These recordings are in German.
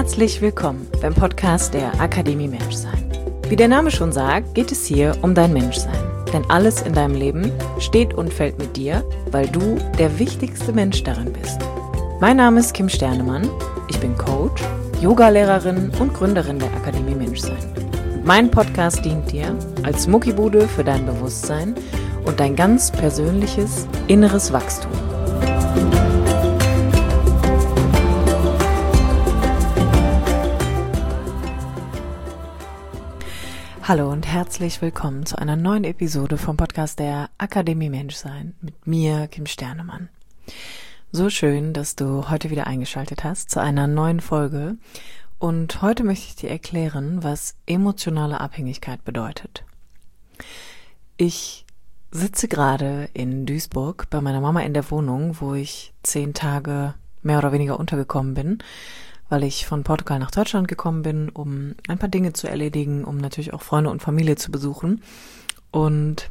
Herzlich willkommen beim Podcast der Akademie Menschsein. Wie der Name schon sagt, geht es hier um dein Menschsein. Denn alles in deinem Leben steht und fällt mit dir, weil du der wichtigste Mensch darin bist. Mein Name ist Kim Sternemann, ich bin Coach, Yogalehrerin und Gründerin der Akademie Menschsein. Und mein Podcast dient dir als Muckibude für dein Bewusstsein und dein ganz persönliches inneres Wachstum. Hallo und herzlich willkommen zu einer neuen Episode vom Podcast der Akademie Menschsein mit mir, Kim Sternemann. So schön, dass du heute wieder eingeschaltet hast zu einer neuen Folge und heute möchte ich dir erklären, was emotionale Abhängigkeit bedeutet. Ich sitze gerade in Duisburg bei meiner Mama in der Wohnung, wo ich 10 Tage mehr oder weniger untergekommen bin, weil ich von Portugal nach Deutschland gekommen bin, um ein paar Dinge zu erledigen, um natürlich auch Freunde und Familie zu besuchen. Und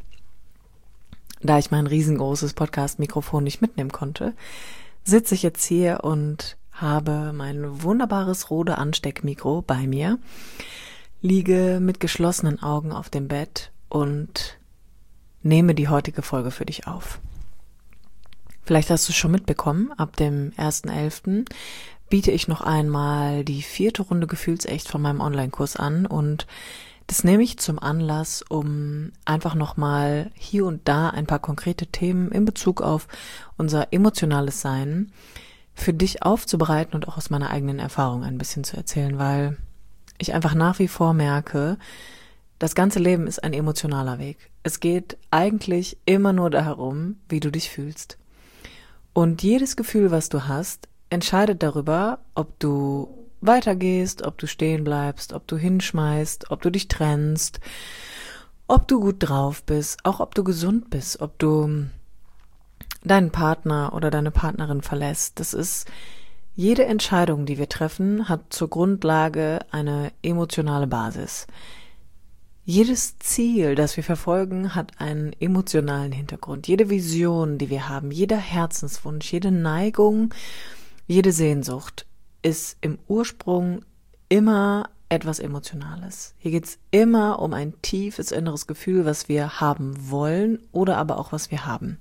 da ich mein riesengroßes Podcast-Mikrofon nicht mitnehmen konnte, sitze ich jetzt hier und habe mein wunderbares Rode Ansteckmikro bei mir, liege mit geschlossenen Augen auf dem Bett und nehme die heutige Folge für dich auf. Vielleicht hast du es schon mitbekommen, ab dem 1.11. biete ich noch einmal die 4. Runde Gefühlsecht von meinem Online-Kurs an und das nehme ich zum Anlass, um einfach nochmal hier und da ein paar konkrete Themen in Bezug auf unser emotionales Sein für dich aufzubereiten und auch aus meiner eigenen Erfahrung ein bisschen zu erzählen, weil ich einfach nach wie vor merke, das ganze Leben ist ein emotionaler Weg. Es geht eigentlich immer nur darum, wie du dich fühlst. Und jedes Gefühl, was du hast, entscheidet darüber, ob du weitergehst, ob du stehen bleibst, ob du hinschmeißt, ob du dich trennst, ob du gut drauf bist, auch ob du gesund bist, ob du deinen Partner oder deine Partnerin verlässt. Das ist, jede Entscheidung, die wir treffen, hat zur Grundlage eine emotionale Basis. Jedes Ziel, das wir verfolgen, hat einen emotionalen Hintergrund. Jede Vision, die wir haben, jeder Herzenswunsch, jede Neigung, jede Sehnsucht ist im Ursprung immer etwas Emotionales. Hier geht's immer um ein tiefes inneres Gefühl, was wir haben wollen oder aber auch was wir haben.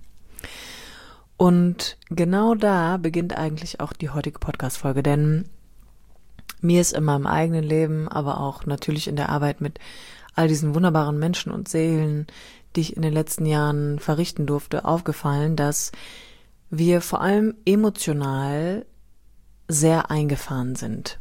Und genau da beginnt eigentlich auch die heutige Podcast-Folge, denn mir ist in meinem eigenen Leben, aber auch natürlich in der Arbeit mit all diesen wunderbaren Menschen und Seelen, die ich in den letzten Jahren verrichten durfte, aufgefallen, dass wir vor allem emotional sehr eingefahren sind.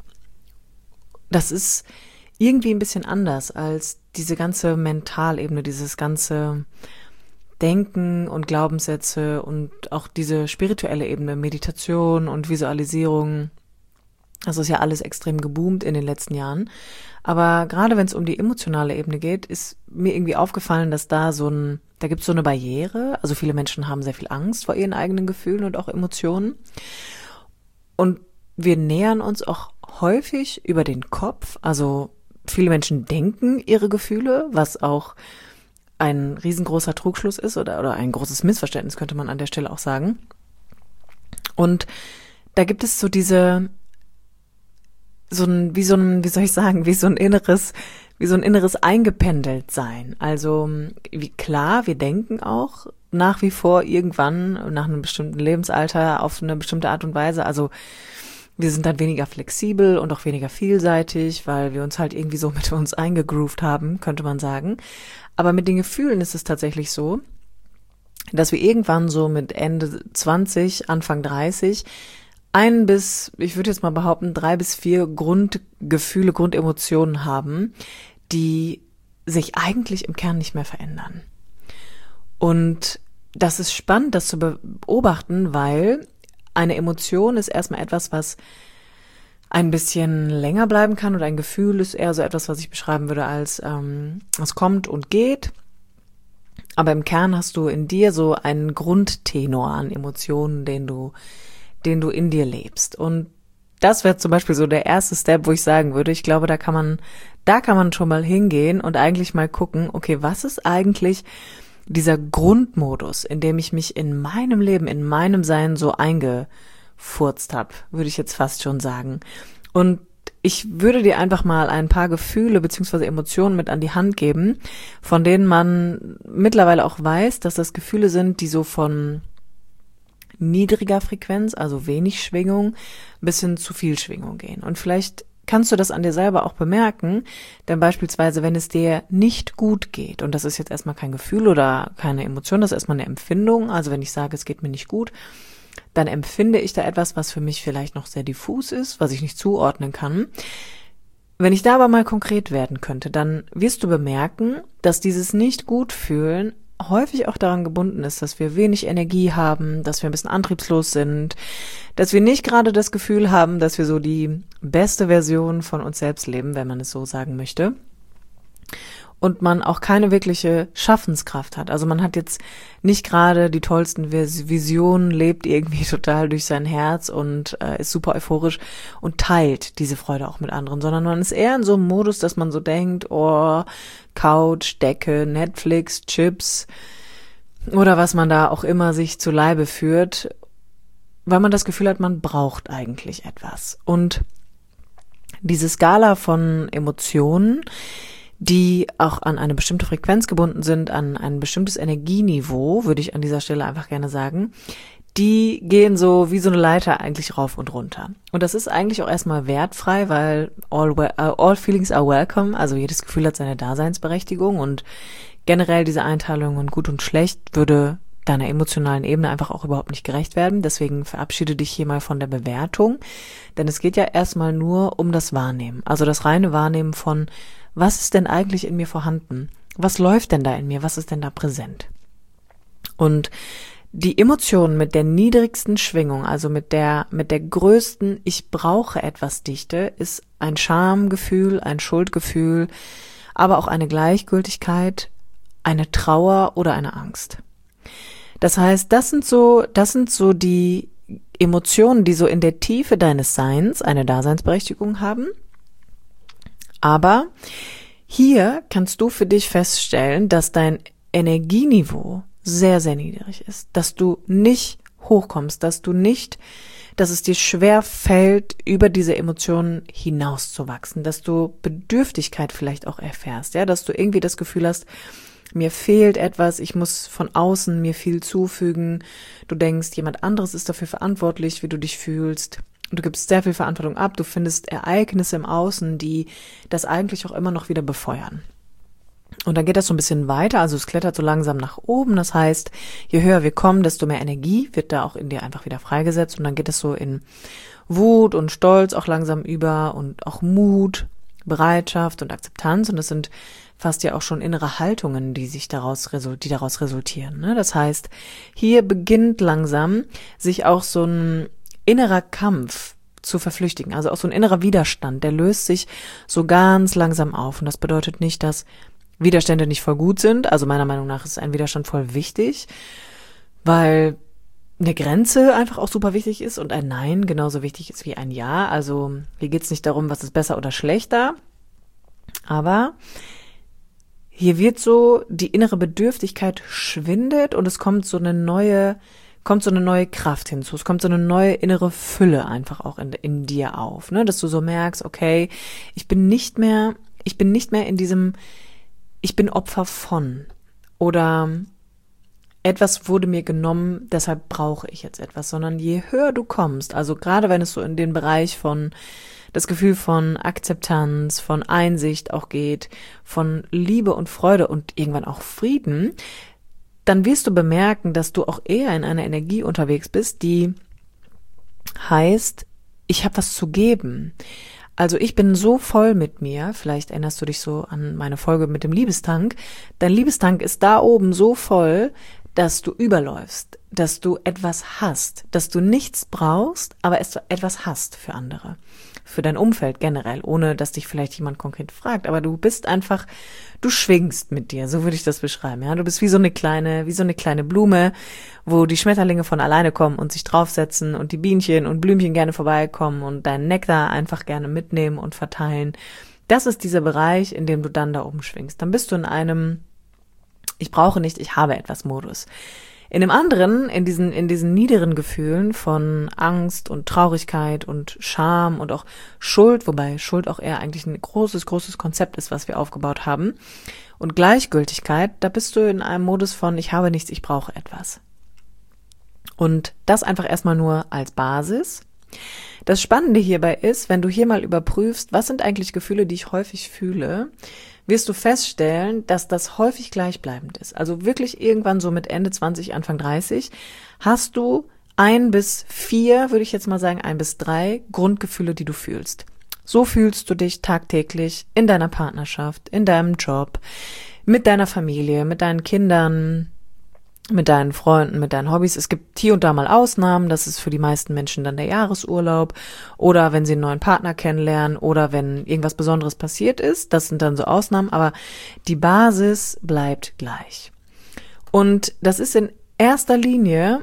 Das ist irgendwie ein bisschen anders als diese ganze Mentalebene, dieses ganze Denken und Glaubenssätze und auch diese spirituelle Ebene, Meditation und Visualisierung. Das ist ja alles extrem geboomt in den letzten Jahren. Aber gerade wenn es um die emotionale Ebene geht, ist mir irgendwie aufgefallen, dass da gibt es so eine Barriere. Also viele Menschen haben sehr viel Angst vor ihren eigenen Gefühlen und auch Emotionen. Und wir nähern uns auch häufig über den Kopf. Also viele Menschen denken ihre Gefühle, was auch ein riesengroßer Trugschluss ist oder ein großes Missverständnis, könnte man an der Stelle auch sagen. Und da gibt es so wie so ein inneres Eingependeltsein. Also klar, wir denken auch nach wie vor irgendwann nach einem bestimmten Lebensalter auf eine bestimmte Art und Weise. Also wir sind dann weniger flexibel und auch weniger vielseitig, weil wir uns halt irgendwie so mit uns eingegroovt haben, könnte man sagen. Aber mit den Gefühlen ist es tatsächlich so, dass wir irgendwann so mit Ende 20, Anfang 30 ich würde jetzt mal behaupten, 3 bis 4 Grundgefühle, Grundemotionen haben, die sich eigentlich im Kern nicht mehr verändern. Und das ist spannend, das zu beobachten, weil eine Emotion ist erstmal etwas, was ein bisschen länger bleiben kann, oder ein Gefühl ist eher so etwas, was ich beschreiben würde als es kommt und geht. Aber im Kern hast du in dir so einen Grundtenor an Emotionen, den du in dir lebst. Und das wäre zum Beispiel so der erste Step, wo ich sagen würde, ich glaube, da kann man schon mal hingehen und eigentlich mal gucken, okay, was ist eigentlich dieser Grundmodus, in dem ich mich in meinem Leben, in meinem Sein so eingefurzt habe, würde ich jetzt fast schon sagen. Und ich würde dir einfach mal ein paar Gefühle bzw. Emotionen mit an die Hand geben, von denen man mittlerweile auch weiß, dass das Gefühle sind, die so von niedriger Frequenz, also wenig Schwingung, bis hin zu viel Schwingung gehen. Und vielleicht kannst du das an dir selber auch bemerken, denn beispielsweise, wenn es dir nicht gut geht, und das ist jetzt erstmal kein Gefühl oder keine Emotion, das ist erstmal eine Empfindung, also wenn ich sage, es geht mir nicht gut, dann empfinde ich da etwas, was für mich vielleicht noch sehr diffus ist, was ich nicht zuordnen kann. Wenn ich da aber mal konkret werden könnte, dann wirst du bemerken, dass dieses Nicht-Gut-Fühlen häufig auch daran gebunden ist, dass wir wenig Energie haben, dass wir ein bisschen antriebslos sind, dass wir nicht gerade das Gefühl haben, dass wir so die beste Version von uns selbst leben, wenn man es so sagen möchte. Und man auch keine wirkliche Schaffenskraft hat. Also man hat jetzt nicht gerade die tollsten Visionen, lebt irgendwie total durch sein Herz und ist super euphorisch und teilt diese Freude auch mit anderen, sondern man ist eher in so einem Modus, dass man so denkt, oh, Couch, Decke, Netflix, Chips oder was man da auch immer sich zu Leibe führt, weil man das Gefühl hat, man braucht eigentlich etwas. Und diese Skala von Emotionen, die auch an eine bestimmte Frequenz gebunden sind, an ein bestimmtes Energieniveau, würde ich an dieser Stelle einfach gerne sagen, die gehen so wie so eine Leiter eigentlich rauf und runter. Und das ist eigentlich auch erstmal wertfrei, weil all feelings are welcome, also jedes Gefühl hat seine Daseinsberechtigung und generell diese Einteilung in gut und schlecht würde deiner emotionalen Ebene einfach auch überhaupt nicht gerecht werden. Deswegen verabschiede dich hier mal von der Bewertung, denn es geht ja erstmal nur um das Wahrnehmen, also das reine Wahrnehmen von was ist denn eigentlich in mir vorhanden? Was läuft denn da in mir? Was ist denn da präsent? Und die Emotionen mit der niedrigsten Schwingung, also mit der größten Ich brauche etwas Dichte, ist ein Schamgefühl, ein Schuldgefühl, aber auch eine Gleichgültigkeit, eine Trauer oder eine Angst. Das heißt, das sind so die Emotionen, die so in der Tiefe deines Seins eine Daseinsberechtigung haben. Aber hier kannst du für dich feststellen, dass dein Energieniveau sehr, sehr niedrig ist, dass du nicht hochkommst, dass es dir schwer fällt, über diese Emotionen hinauszuwachsen, dass du Bedürftigkeit vielleicht auch erfährst, ja, dass du irgendwie das Gefühl hast, mir fehlt etwas, ich muss von außen mir viel zufügen, du denkst, jemand anderes ist dafür verantwortlich, wie du dich fühlst. Du gibst sehr viel Verantwortung ab, du findest Ereignisse im Außen, die das eigentlich auch immer noch wieder befeuern. Und dann geht das so ein bisschen weiter, also es klettert so langsam nach oben, das heißt, je höher wir kommen, desto mehr Energie wird da auch in dir einfach wieder freigesetzt und dann geht es so in Wut und Stolz auch langsam über und auch Mut, Bereitschaft und Akzeptanz und das sind fast ja auch schon innere Haltungen, die daraus resultieren. Ne? Das heißt, hier beginnt langsam sich auch so ein innerer Kampf zu verflüchtigen, also auch so ein innerer Widerstand, der löst sich so ganz langsam auf und das bedeutet nicht, dass Widerstände nicht voll gut sind, also meiner Meinung nach ist ein Widerstand voll wichtig, weil eine Grenze einfach auch super wichtig ist und ein Nein genauso wichtig ist wie ein Ja, also hier geht's nicht darum, was ist besser oder schlechter, aber hier wird so die innere Bedürftigkeit schwindet und es kommt so eine neue Kraft hinzu, es kommt so eine neue innere Fülle einfach auch in dir auf, ne, dass du so merkst, okay, ich bin nicht mehr in diesem, ich bin Opfer von oder etwas wurde mir genommen, deshalb brauche ich jetzt etwas, sondern je höher du kommst, also gerade wenn es so in den Bereich von das Gefühl von Akzeptanz, von Einsicht auch geht, von Liebe und Freude und irgendwann auch Frieden, dann wirst du bemerken, dass du auch eher in einer Energie unterwegs bist, die heißt, ich habe was zu geben. Also ich bin so voll mit mir, vielleicht erinnerst du dich so an meine Folge mit dem Liebestank, dein Liebestank ist da oben so voll, dass du überläufst, dass du etwas hast, dass du nichts brauchst, aber etwas hast für andere, für dein Umfeld generell, ohne dass dich vielleicht jemand konkret fragt, aber du bist einfach, du schwingst mit dir, so würde ich das beschreiben, ja, du bist wie so eine kleine Blume, wo die Schmetterlinge von alleine kommen und sich draufsetzen und die Bienchen und Blümchen gerne vorbeikommen und deinen Nektar einfach gerne mitnehmen und verteilen. Das ist dieser Bereich, in dem du dann da oben schwingst. Dann bist du in einem ich brauche nicht, ich habe etwas Modus. In dem anderen, in diesen niederen Gefühlen von Angst und Traurigkeit und Scham und auch Schuld, wobei Schuld auch eher eigentlich ein großes Konzept ist, was wir aufgebaut haben, und Gleichgültigkeit, da bist du in einem Modus von ich habe nichts, ich brauche etwas. Und das einfach erstmal nur als Basis. Das Spannende hierbei ist, wenn du hier mal überprüfst, was sind eigentlich Gefühle, die ich häufig fühle, wirst du feststellen, dass das häufig gleichbleibend ist. Also wirklich irgendwann so mit Ende 20, Anfang 30 hast du 1 bis 4, würde ich jetzt mal sagen, 1 bis 3 Grundgefühle, die du fühlst. So fühlst du dich tagtäglich in deiner Partnerschaft, in deinem Job, mit deiner Familie, mit deinen Kindern, mit deinen Freunden, mit deinen Hobbys. Es gibt hier und da mal Ausnahmen, das ist für die meisten Menschen dann der Jahresurlaub oder wenn sie einen neuen Partner kennenlernen oder wenn irgendwas Besonderes passiert ist, das sind dann so Ausnahmen, aber die Basis bleibt gleich. Und das ist in erster Linie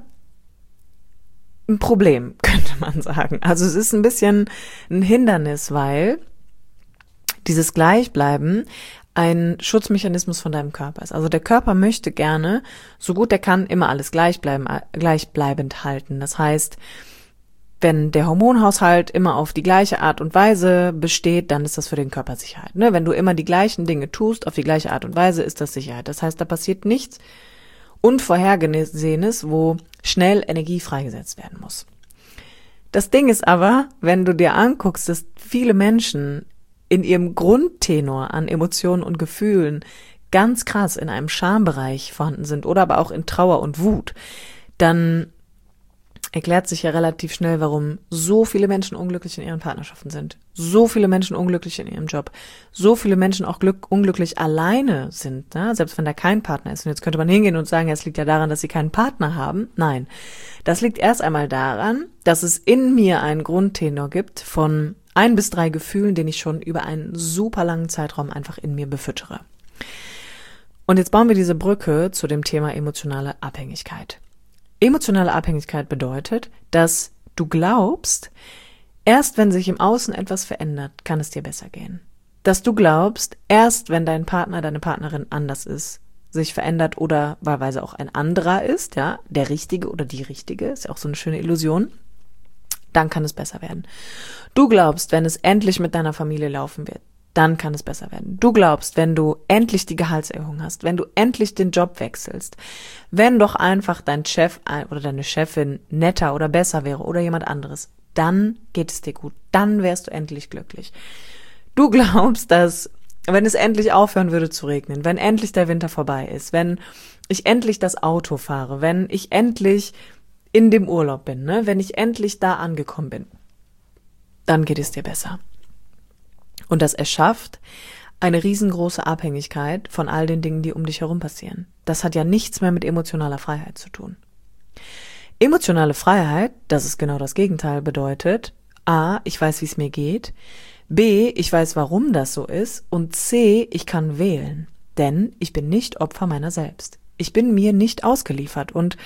ein Problem, könnte man sagen. Also es ist ein bisschen ein Hindernis, weil dieses Gleichbleiben ein Schutzmechanismus von deinem Körper ist. Also der Körper möchte gerne, so gut er kann, immer alles gleichbleibend halten. Das heißt, wenn der Hormonhaushalt immer auf die gleiche Art und Weise besteht, dann ist das für den Körper Sicherheit. Ne? Wenn du immer die gleichen Dinge tust, auf die gleiche Art und Weise, ist das Sicherheit. Das heißt, da passiert nichts Unvorhergesehenes, wo schnell Energie freigesetzt werden muss. Das Ding ist aber, wenn du dir anguckst, dass viele Menschen in ihrem Grundtenor an Emotionen und Gefühlen ganz krass in einem Schambereich vorhanden sind oder aber auch in Trauer und Wut, dann erklärt sich ja relativ schnell, warum so viele Menschen unglücklich in ihren Partnerschaften sind, so viele Menschen unglücklich in ihrem Job, so viele Menschen auch unglücklich alleine sind, ne? Selbst wenn da kein Partner ist. Und jetzt könnte man hingehen und sagen, ja, es liegt ja daran, dass sie keinen Partner haben. Nein, das liegt erst einmal daran, dass es in mir einen Grundtenor gibt von 1 bis 3 Gefühlen, den ich schon über einen super langen Zeitraum einfach in mir befüttere. Und jetzt bauen wir diese Brücke zu dem Thema emotionale Abhängigkeit. Emotionale Abhängigkeit bedeutet, dass du glaubst, erst wenn sich im Außen etwas verändert, kann es dir besser gehen. Dass du glaubst, erst wenn dein Partner, deine Partnerin anders ist, sich verändert oder wahlweise auch ein anderer ist, ja, der Richtige oder die Richtige, ist ja auch so eine schöne Illusion, dann kann es besser werden. Du glaubst, wenn es endlich mit deiner Familie laufen wird, dann kann es besser werden. Du glaubst, wenn du endlich die Gehaltserhöhung hast, wenn du endlich den Job wechselst, wenn doch einfach dein Chef oder deine Chefin netter oder besser wäre oder jemand anderes, dann geht es dir gut, dann wärst du endlich glücklich. Du glaubst, dass wenn es endlich aufhören würde zu regnen, wenn endlich der Winter vorbei ist, wenn ich endlich das Auto fahre, wenn ich endlich in dem Urlaub bin, ne? Wenn ich endlich da angekommen bin, dann geht es dir besser. Und das erschafft eine riesengroße Abhängigkeit von all den Dingen, die um dich herum passieren. Das hat ja nichts mehr mit emotionaler Freiheit zu tun. Emotionale Freiheit, das ist genau das Gegenteil, bedeutet A, ich weiß, wie es mir geht, B, ich weiß, warum das so ist und C, ich kann wählen, denn ich bin nicht Opfer meiner selbst. Ich bin mir nicht ausgeliefert und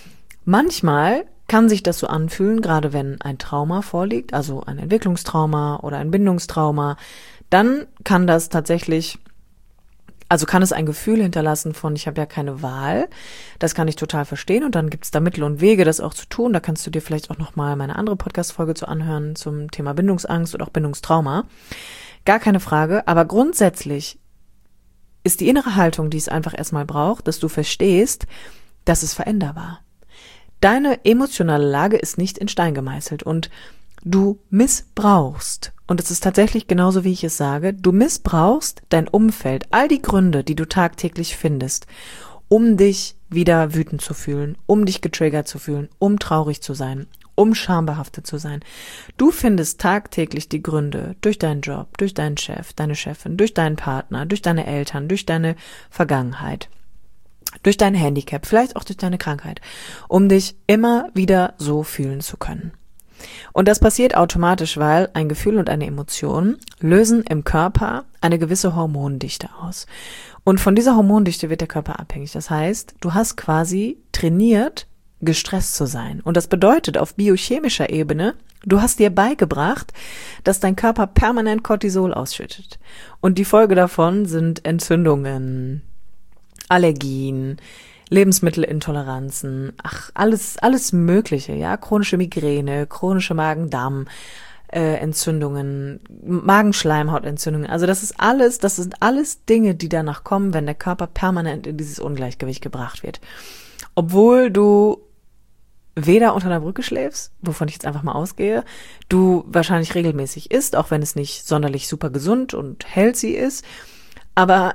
manchmal kann sich das so anfühlen, gerade wenn ein Trauma vorliegt, also ein Entwicklungstrauma oder ein Bindungstrauma, dann kann das tatsächlich, also kann es ein Gefühl hinterlassen von, ich habe ja keine Wahl, das kann ich total verstehen und dann gibt es da Mittel und Wege, das auch zu tun, da kannst du dir vielleicht auch nochmal meine andere Podcast-Folge zu anhören zum Thema Bindungsangst oder auch Bindungstrauma, gar keine Frage, aber grundsätzlich ist die innere Haltung, die es einfach erstmal braucht, dass du verstehst, dass es veränderbar. Deine emotionale Lage ist nicht in Stein gemeißelt und du missbrauchst, und es ist tatsächlich genauso, wie ich es sage, du missbrauchst dein Umfeld, all die Gründe, die du tagtäglich findest, um dich wieder wütend zu fühlen, um dich getriggert zu fühlen, um traurig zu sein, um schambehaftet zu sein. Du findest tagtäglich die Gründe durch deinen Job, durch deinen Chef, deine Chefin, durch deinen Partner, durch deine Eltern, durch deine Vergangenheit, durch dein Handicap, vielleicht auch durch deine Krankheit, um dich immer wieder so fühlen zu können. Und das passiert automatisch, weil ein Gefühl und eine Emotion lösen im Körper eine gewisse Hormondichte aus. Und von dieser Hormondichte wird der Körper abhängig. Das heißt, du hast quasi trainiert, gestresst zu sein. Und das bedeutet auf biochemischer Ebene, du hast dir beigebracht, dass dein Körper permanent Cortisol ausschüttet. Und die Folge davon sind Entzündungen, Allergien, Lebensmittelintoleranzen, alles Mögliche, ja, chronische Migräne, chronische Magen-Darm, Entzündungen, Magenschleimhautentzündungen. Also das sind alles Dinge, die danach kommen, wenn der Körper permanent in dieses Ungleichgewicht gebracht wird. Obwohl du weder unter einer Brücke schläfst, wovon ich jetzt einfach mal ausgehe, du wahrscheinlich regelmäßig isst, auch wenn es nicht sonderlich super gesund und healthy ist, aber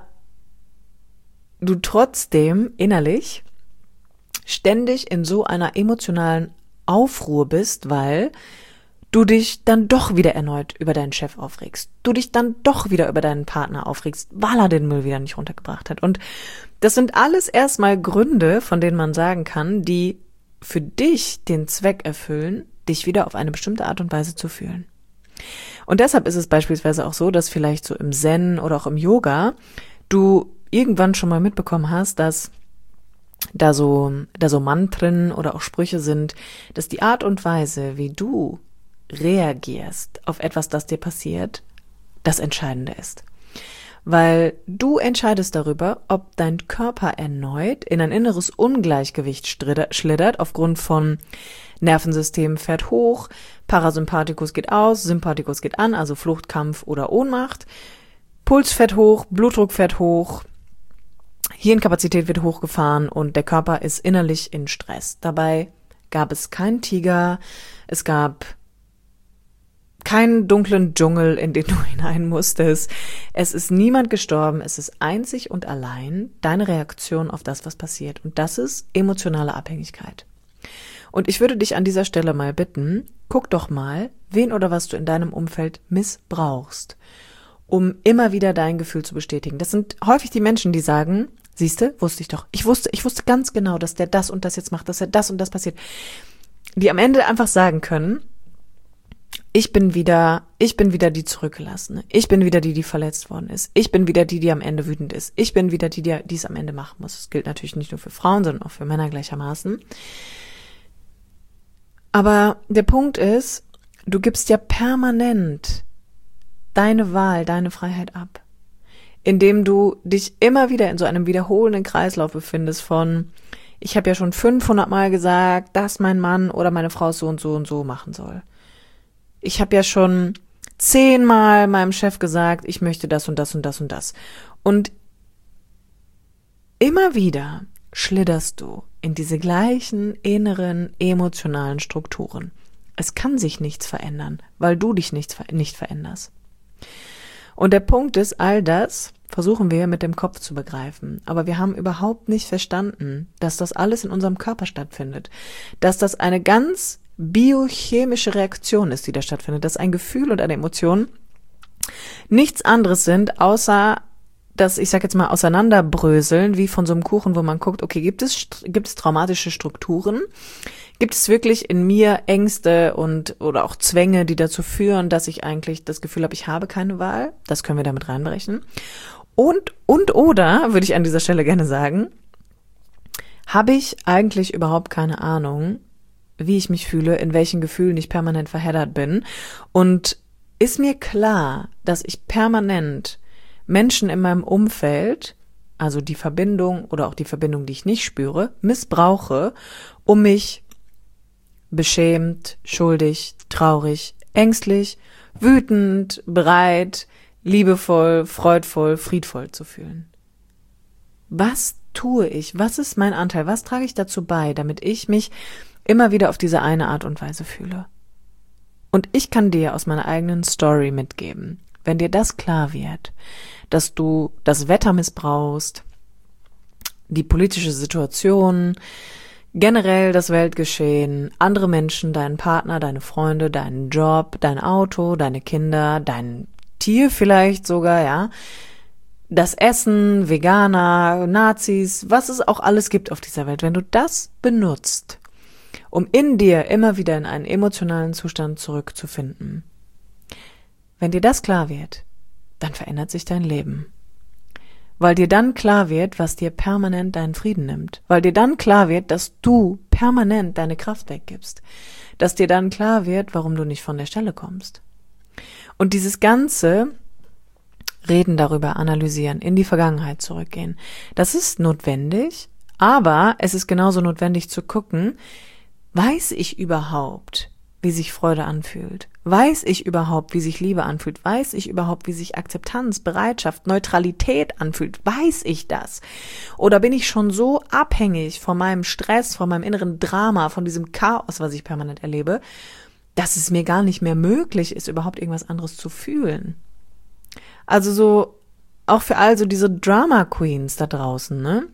du trotzdem innerlich ständig in so einer emotionalen Aufruhr bist, weil du dich dann doch wieder erneut über deinen Chef aufregst, du dich dann doch wieder über deinen Partner aufregst, weil er den Müll wieder nicht runtergebracht hat. Und das sind alles erstmal Gründe, von denen man sagen kann, die für dich den Zweck erfüllen, dich wieder auf eine bestimmte Art und Weise zu fühlen. Und deshalb ist es beispielsweise auch so, dass vielleicht so im Zen oder auch im Yoga du irgendwann schon mal mitbekommen hast, dass da so Mantren oder auch Sprüche sind, dass die Art und Weise, wie du reagierst auf etwas, das dir passiert, das Entscheidende ist. Weil du entscheidest darüber, ob dein Körper erneut in ein inneres Ungleichgewicht schlittert aufgrund von Nervensystem fährt hoch, Parasympathikus geht aus, Sympathikus geht an, also Flucht, Kampf oder Ohnmacht, Puls fährt hoch, Blutdruck fährt hoch, Hirnkapazität wird hochgefahren und der Körper ist innerlich in Stress. Dabei gab es keinen Tiger, es gab keinen dunklen Dschungel, in den du hinein musstest. Es ist niemand gestorben. Es ist einzig und allein deine Reaktion auf das, was passiert. Und das ist emotionale Abhängigkeit. Und ich würde dich an dieser Stelle mal bitten, guck doch mal, wen oder was du in deinem Umfeld missbrauchst, um immer wieder dein Gefühl zu bestätigen. Das sind häufig die Menschen, die sagen, siehste, wusste ich doch. Ich wusste ganz genau, dass der das und das jetzt macht, dass er das und das passiert. Die am Ende einfach sagen können, ich bin wieder die Zurückgelassene. Ich bin wieder die verletzt worden ist. Ich bin wieder die am Ende wütend ist. Ich bin wieder die es am Ende machen muss. Das gilt natürlich nicht nur für Frauen, sondern auch für Männer gleichermaßen. Aber der Punkt ist, du gibst ja permanent deine Wahl, deine Freiheit ab, indem du dich immer wieder in so einem wiederholenden Kreislauf befindest von, ich habe ja schon 500 Mal gesagt, dass mein Mann oder meine Frau so und so und so machen soll. Ich habe ja schon 10 Mal meinem Chef gesagt, ich möchte das und das und das und das. Und immer wieder schlitterst du in diese gleichen inneren emotionalen Strukturen. Es kann sich nichts verändern, weil du dich nicht veränderst. Und der Punkt ist, all das versuchen wir mit dem Kopf zu begreifen. Aber wir haben überhaupt nicht verstanden, dass das alles in unserem Körper stattfindet. Dass das eine ganz biochemische Reaktion ist, die da stattfindet, dass ein Gefühl und eine Emotion nichts anderes sind, außer das, ich sag jetzt mal, auseinanderbröseln, wie von so einem Kuchen, wo man guckt, okay, gibt es traumatische Strukturen? Gibt es wirklich in mir Ängste oder auch Zwänge, die dazu führen, dass ich eigentlich das Gefühl habe, ich habe keine Wahl? Das können wir damit reinbrechen. Oder, würde ich an dieser Stelle gerne sagen, habe ich eigentlich überhaupt keine Ahnung, wie ich mich fühle, in welchen Gefühlen ich permanent verheddert bin. Und ist mir klar, dass ich permanent Menschen in meinem Umfeld, also die Verbindung oder auch die Verbindung, die ich nicht spüre, missbrauche, um mich beschämt, schuldig, traurig, ängstlich, wütend, bereit, liebevoll, freudvoll, friedvoll zu fühlen. Was tue ich? Was ist mein Anteil? Was trage ich dazu bei, damit ich mich immer wieder auf diese eine Art und Weise fühle? Und ich kann dir aus meiner eigenen Story mitgeben, wenn dir das klar wird, dass du das Wetter missbrauchst, die politische Situation, generell das Weltgeschehen, andere Menschen, deinen Partner, deine Freunde, deinen Job, dein Auto, deine Kinder, dein Tier vielleicht sogar, ja, das Essen, Veganer, Nazis, was es auch alles gibt auf dieser Welt, wenn du das benutzt, um in dir immer wieder in einen emotionalen Zustand zurückzufinden. Wenn dir das klar wird, dann verändert sich dein Leben. Weil dir dann klar wird, was dir permanent deinen Frieden nimmt. Weil dir dann klar wird, dass du permanent deine Kraft weggibst. Dass dir dann klar wird, warum du nicht von der Stelle kommst. Und dieses ganze Reden darüber, analysieren, in die Vergangenheit zurückgehen, das ist notwendig, Aber es ist genauso notwendig zu gucken, weiß ich überhaupt, wie sich Freude anfühlt? Weiß ich überhaupt, wie sich Liebe anfühlt? Weiß ich überhaupt, wie sich Akzeptanz, Bereitschaft, Neutralität anfühlt? Weiß ich das? Oder bin ich schon so abhängig von meinem Stress, von meinem inneren Drama, von diesem Chaos, was ich permanent erlebe, dass es mir gar nicht mehr möglich ist, überhaupt irgendwas anderes zu fühlen? Also so, auch für all so diese Drama Queens da draußen, ne?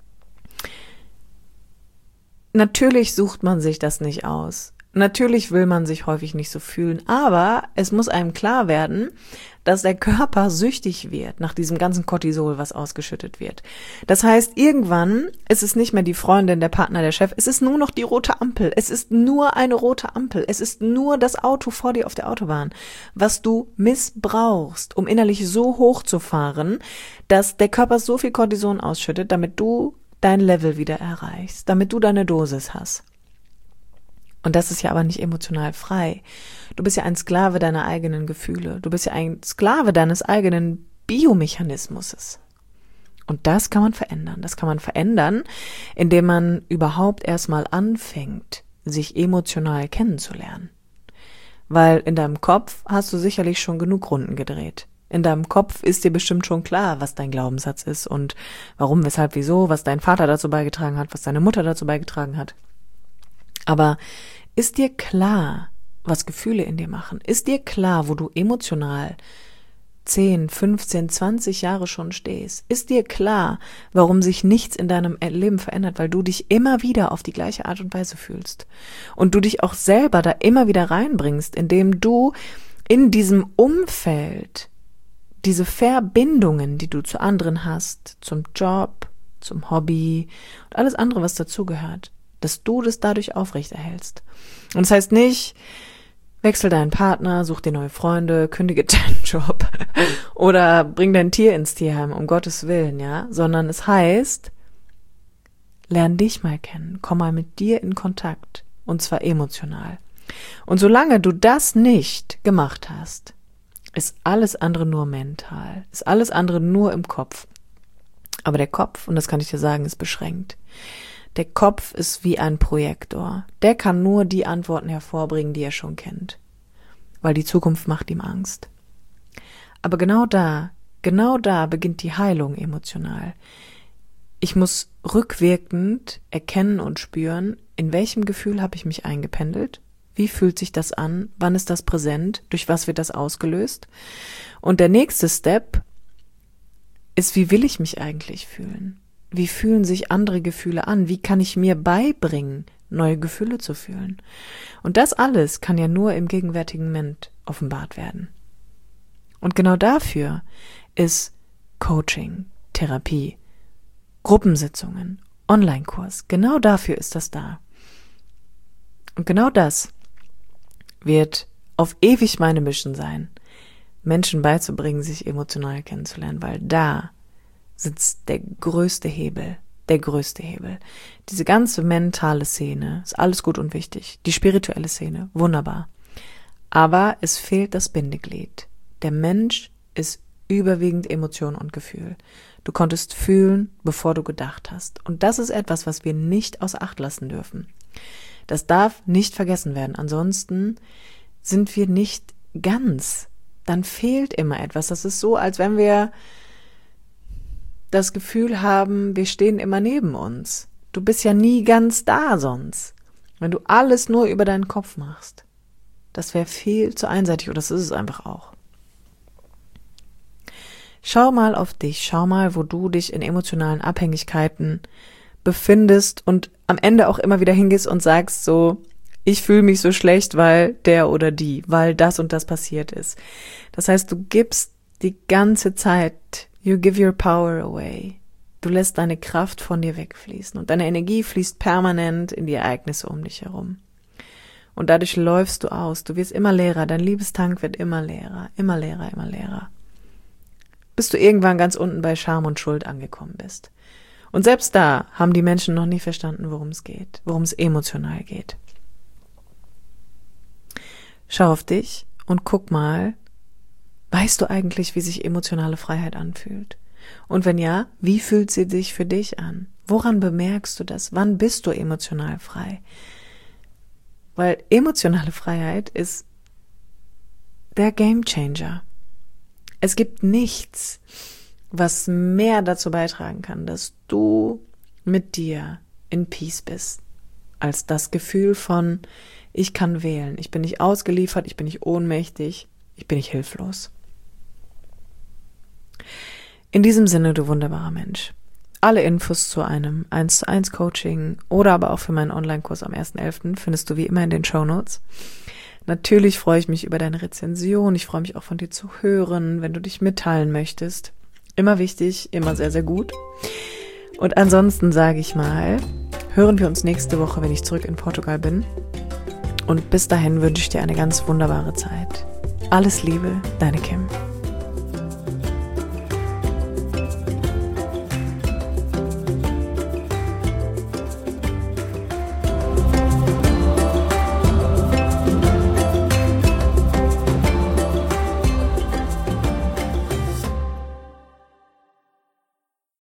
Natürlich sucht man sich das nicht aus. Natürlich will man sich häufig nicht so fühlen, aber es muss einem klar werden, dass der Körper süchtig wird nach diesem ganzen Cortisol, was ausgeschüttet wird. Das heißt, irgendwann ist es nicht mehr die Freundin, der Partner, der Chef, es ist nur noch die rote Ampel. Es ist nur eine rote Ampel. Es ist nur das Auto vor dir auf der Autobahn, was du missbrauchst, um innerlich so hoch zu fahren, dass der Körper so viel Cortison ausschüttet, damit du dein Level wieder erreichst, damit du deine Dosis hast. Und das ist ja aber nicht emotional frei. Du bist ja ein Sklave deiner eigenen Gefühle. Du bist ja ein Sklave deines eigenen Biomechanismus. Und das kann man verändern. Das kann man verändern, indem man überhaupt erstmal anfängt, sich emotional kennenzulernen. Weil in deinem Kopf hast du sicherlich schon genug Runden gedreht. In deinem Kopf ist dir bestimmt schon klar, was dein Glaubenssatz ist und warum, weshalb, wieso, was dein Vater dazu beigetragen hat, was deine Mutter dazu beigetragen hat. Aber ist dir klar, was Gefühle in dir machen? Ist dir klar, wo du emotional 10, 15, 20 Jahre schon stehst? Ist dir klar, warum sich nichts in deinem Leben verändert? Weil du dich immer wieder auf die gleiche Art und Weise fühlst. Und du dich auch selber da immer wieder reinbringst, indem du in diesem Umfeld diese Verbindungen, die du zu anderen hast, zum Job, zum Hobby und alles andere, was dazugehört, dass du das dadurch aufrechterhältst. Und das heißt nicht, wechsel deinen Partner, such dir neue Freunde, kündige deinen Job oder bring dein Tier ins Tierheim, um Gottes Willen, ja, sondern es heißt, lern dich mal kennen, komm mal mit dir in Kontakt und zwar emotional. Und solange du das nicht gemacht hast, ist alles andere nur mental, ist alles andere nur im Kopf. Aber der Kopf, und das kann ich dir sagen, ist beschränkt. Der Kopf ist wie ein Projektor. Der kann nur die Antworten hervorbringen, die er schon kennt. Weil die Zukunft macht ihm Angst. Aber genau da beginnt die Heilung emotional. Ich muss rückwirkend erkennen und spüren, in welchem Gefühl habe ich mich eingependelt? Wie fühlt sich das an? Wann ist das präsent? Durch was wird das ausgelöst? Und der nächste Step ist, wie will ich mich eigentlich fühlen? Wie fühlen sich andere Gefühle an? Wie kann ich mir beibringen, neue Gefühle zu fühlen? Und das alles kann ja nur im gegenwärtigen Moment offenbart werden. Und genau dafür ist Coaching, Therapie, Gruppensitzungen, Online-Kurs, genau dafür ist das da. Und genau das wird auf ewig meine Mission sein, Menschen beizubringen, sich emotional kennenzulernen, weil da sitzt der größte Hebel. Diese ganze mentale Szene ist alles gut und wichtig. Die spirituelle Szene, wunderbar. Aber es fehlt das Bindeglied. Der Mensch ist überwiegend Emotion und Gefühl. Du konntest fühlen, bevor du gedacht hast. Und das ist etwas, was wir nicht außer Acht lassen dürfen. Das darf nicht vergessen werden. Ansonsten sind wir nicht ganz. Dann fehlt immer etwas. Das ist so, als wenn wir das Gefühl haben, wir stehen immer neben uns. Du bist ja nie ganz da sonst. Wenn du alles nur über deinen Kopf machst. Das wäre viel zu einseitig und das ist es einfach auch. Schau mal auf dich, schau mal, wo du dich in emotionalen Abhängigkeiten befindest und am Ende auch immer wieder hingehst und sagst so, ich fühle mich so schlecht, weil der oder die, weil das und das passiert ist. Das heißt, du gibst die ganze Zeit, you give your power away. Du lässt deine Kraft von dir wegfließen und deine Energie fließt permanent in die Ereignisse um dich herum. Und dadurch läufst du aus, du wirst immer leerer, dein Liebestank wird immer leerer, immer leerer, immer leerer. Bis du irgendwann ganz unten bei Scham und Schuld angekommen bist. Und selbst da haben die Menschen noch nie verstanden, worum es geht, worum es emotional geht. Schau auf dich und guck mal, weißt du eigentlich, wie sich emotionale Freiheit anfühlt? Und wenn ja, wie fühlt sie sich für dich an? Woran bemerkst du das? Wann bist du emotional frei? Weil emotionale Freiheit ist der Gamechanger. Es gibt nichts, was mehr dazu beitragen kann, dass du mit dir in Peace bist, als das Gefühl von, ich kann wählen, ich bin nicht ausgeliefert, ich bin nicht ohnmächtig, ich bin nicht hilflos. In diesem Sinne, du wunderbarer Mensch. Alle Infos zu einem 1:1 Coaching oder aber auch für meinen Online-Kurs am 1.11. findest du wie immer in den Shownotes. Natürlich freue ich mich über deine Rezension. Ich freue mich auch von dir zu hören, wenn du dich mitteilen möchtest. Immer wichtig, immer sehr, sehr gut. Und ansonsten sage ich mal, hören wir uns nächste Woche, wenn ich zurück in Portugal bin. Und bis dahin wünsche ich dir eine ganz wunderbare Zeit. Alles Liebe, deine Kim.